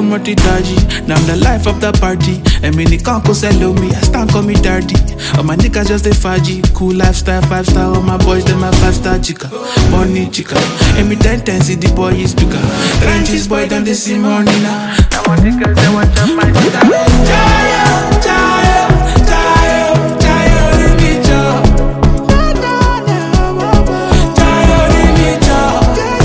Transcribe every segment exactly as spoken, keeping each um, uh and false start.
I'm not the dodgy. Now I'm the life of the party. I mean, the can't go sell me. I stand call me dirty. All my niggas just a faji. Cool lifestyle, five star. All my boys, them my five star chica. Money chica. And me ten ten see the boy is bigger. Ranches boy done they see money now. Now my niggas they want your mind. Jayo, jayo, jayo, jayo, really job. Jayo, really job.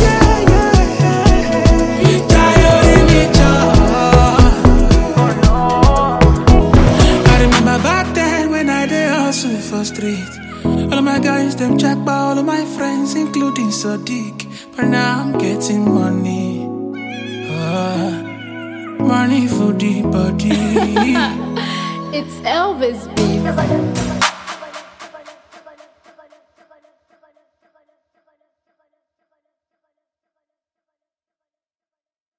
Jayo, really job. I remember back then when I did hustle for street. All of my guys them check by all of my friends, including Sadiq. But now I'm getting money. Uh, money for the body. It's Elvis, baby.